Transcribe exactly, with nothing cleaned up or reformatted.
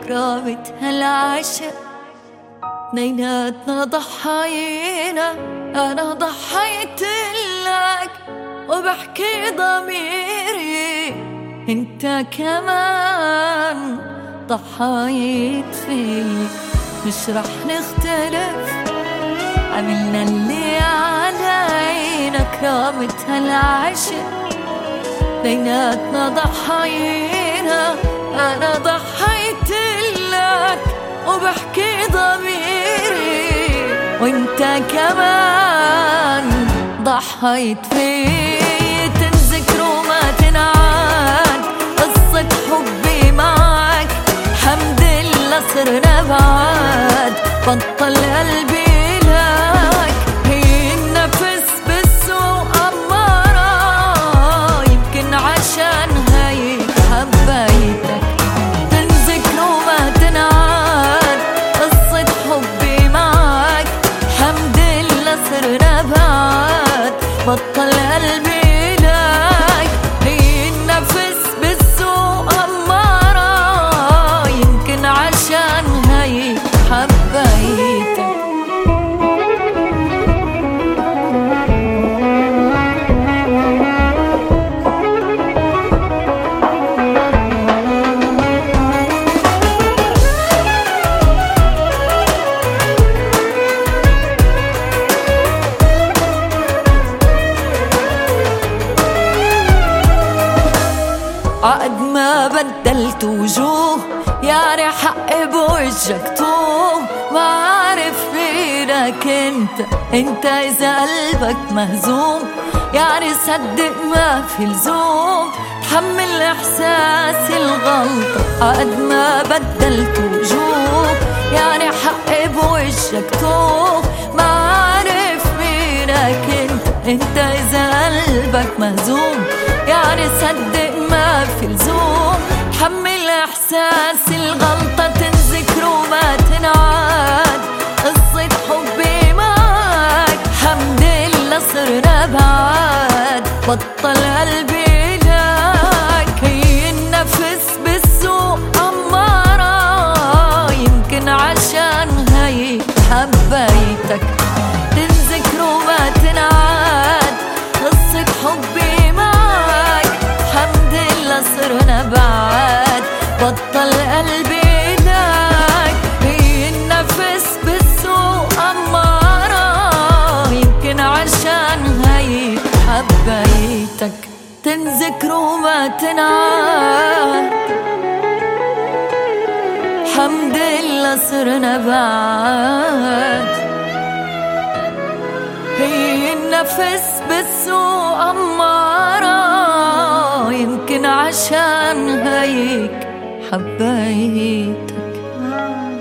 كرامة هالعشق اثنيناتنا ضحاينا. أنا ضحيت لك وبحكي ضميري، انت كمان ضحايت فيك. مش رح نختلف، عملنا اللي علينا كرامة هالعشق اثنيناتنا ضحاينا. أنا ضحيت لك وبحكي ضميري، وانت كمان ضحيت فيه. تنذكر وما تنعاد قصة حبي معك، حمد لله صرنا بعاد بطل قلبي لك. هي النفس بالسوء أمارة، يمكن عشان هيك حبيتك. تنذكر وما تنعاد قصة حبي معك، حمد لله صرنا بعاد بطل قلبي لك. هي النفس بالسوء أمارة، يمكن عشان هيك حبيتك. عقد ما بدلت وجوه، يعني حقي بوجهك توه. ما عارف فينك انت، انت اذا قلبك مهزوم، يعني صدق ما في لزوم تحمل احساس الغلطة. عقد ما بدلت وجوه، يعني حقي بوجهك توه. ما عارف فينك انت، انت اذا قلبك مهزوم، يعني صدق ما في لزوم تحمل احساس الغلطة. تنذكر وما تنعاد قصة حبي معك، حمد لله صرنا بعاد بطل قلبي لك. هي النفس بالسوء أمارة، يمكن عشان هيك حبيتك. تنذكر وما تنعاد قصة حبي معك، حمد لله صرنا بعاد بطل قلبي لك. هي النفس بالسوء أمارة، يمكن عشان هيك حبيتك. تنذكر وما تنعاد، حمد لله صرنا بعاد. هي النفس بالسوء أمارة، يمكن عشان هيك حبيتك.